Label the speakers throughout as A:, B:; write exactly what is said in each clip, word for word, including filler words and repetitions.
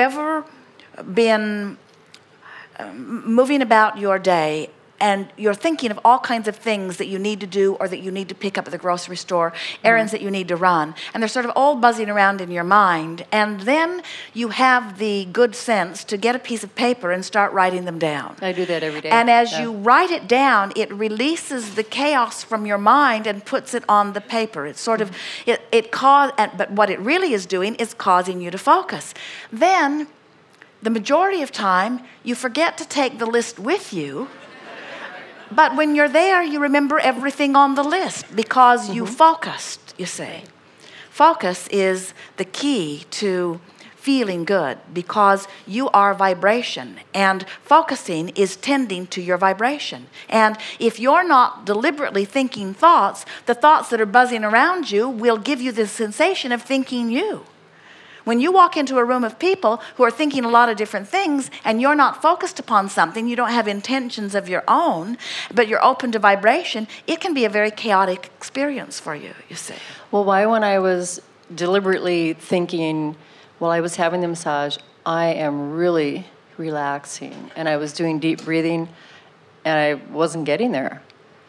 A: ever been um, moving about your day and you're thinking of all kinds of things that you need to do or that you need to pick up at the grocery store, errands mm-hmm. that you need to run, and they're sort of all buzzing around in your mind, and then you have the good sense to get a piece of paper and start writing them down.
B: I do that every day.
A: And as
B: yeah.
A: you write it down, it releases the chaos from your mind and puts it on the paper. It's sort of, it, it cause, but what it really is doing is causing you to focus. Then, the majority of time, you forget to take the list with you. But when you're there, you remember everything on the list because mm-hmm. you focused, you see. Focus is the key to feeling good because you are vibration, and focusing is tending to your vibration. And if you're not deliberately thinking thoughts, the thoughts that are buzzing around you will give you the sensation of thinking you. When you walk into a room of people who are thinking a lot of different things and you're not focused upon something, you don't have intentions of your own, but you're open to vibration, it can be a very chaotic experience for you, you see.
B: Well, why when I was deliberately thinking while I was having the massage, I am really relaxing, and I was doing deep breathing, and I wasn't getting there.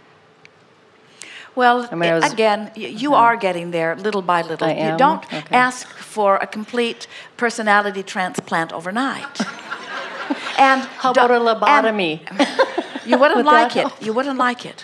A: Well,
B: I mean, I was,
A: again, you are getting there little by little.
B: I am?
A: You don't
B: okay.
A: ask for a complete personality transplant overnight. And
B: how about a lobotomy?
A: You wouldn't
B: Would
A: like it.
B: help?
A: You wouldn't like it.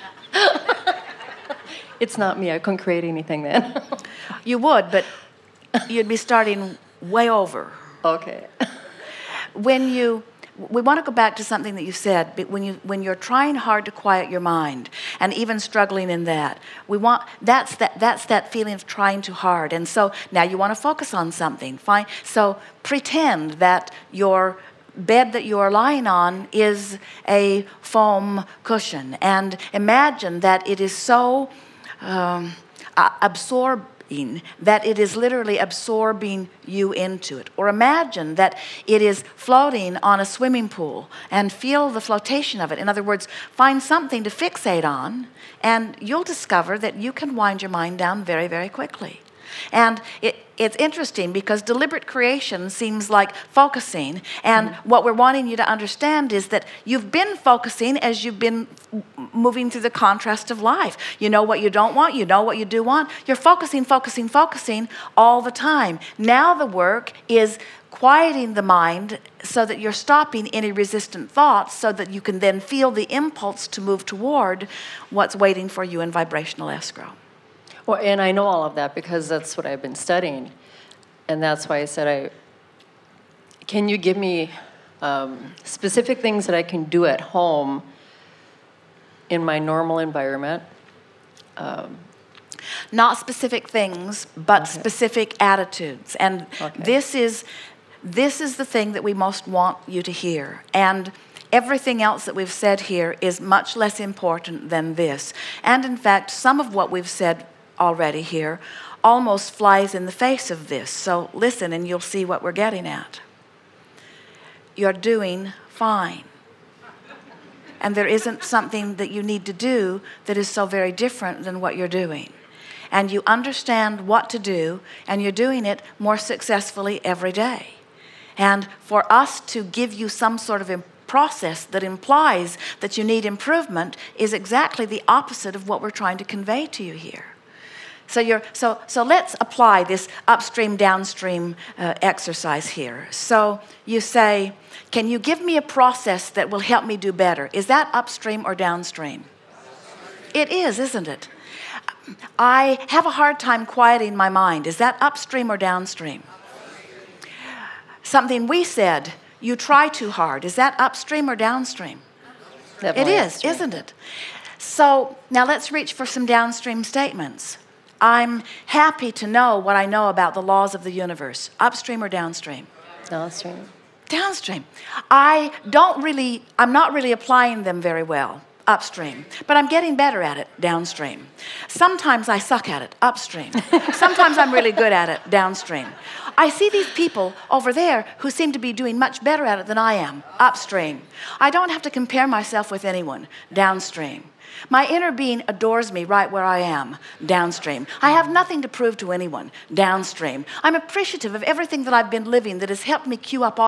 B: It's not me. I couldn't create anything then.
A: You would, but you'd be starting way over.
B: Okay.
A: When you... We want to go back to something that you said. But when you when you're trying hard to quiet your mind, and even struggling in that, we want that's that that's that feeling of trying too hard. And so now you want to focus on something. Fine. So pretend that your bed that you are lying on is a foam cushion, and imagine that it is so um, absorbed. That it is literally absorbing you into it. Or imagine that it is floating on a swimming pool and feel the flotation of it. In other words, find something to fixate on, and you'll discover that you can wind your mind down very, very quickly. And it, it's interesting because deliberate creation seems like focusing, and mm-hmm. what we're wanting you to understand is that you've been focusing as you've been moving through the contrast of life. You know what you don't want, you know what you do want. You're focusing, focusing, focusing all the time. Now the work is quieting the mind so that you're stopping any resistant thoughts so that you can then feel the impulse to move toward what's waiting for you in vibrational escrow.
B: Well, and I know all of that because that's what I've been studying. And that's why I said, I, can you give me um, specific things that I can do at home in my normal environment? Um,
A: Not specific things, but
B: okay.
A: specific attitudes. And
B: okay.
A: this is, this is the thing that we most want you to hear. And everything else that we've said here is much less important than this. And in fact, some of what we've said already here almost flies in the face of this. So listen and you'll see what we're getting at. You're doing fine. And there isn't something that you need to do that is so very different than what you're doing. And you understand what to do, and you're doing it more successfully every day. And for us to give you some sort of process that implies that you need improvement is exactly the opposite of what we're trying to convey to you here. So you're so so let's apply this upstream downstream uh, exercise here. So you say, can you give me a process that will help me do better? Is that upstream or downstream? It is, isn't it? I have a hard time quieting my mind. Is that upstream or downstream? Something we said, you try too hard. Is that upstream or downstream?
B: Definitely
A: it is,
B: upstream.
A: Isn't it? So now let's reach for some downstream statements. I'm happy to know what I know about the laws of the universe. Upstream or downstream?
B: Downstream.
A: Downstream. I don't really, I'm not really applying them very well. Upstream. But I'm getting better at it. Downstream. Sometimes I suck at it. Upstream. Sometimes I'm really good at it. Downstream. I see these people over there who seem to be doing much better at it than I am. Upstream. I don't have to compare myself with anyone. Downstream. My inner being adores me right where I am. Downstream. I have nothing to prove to anyone. Downstream. I'm appreciative of everything that I've been living that has helped me cue up all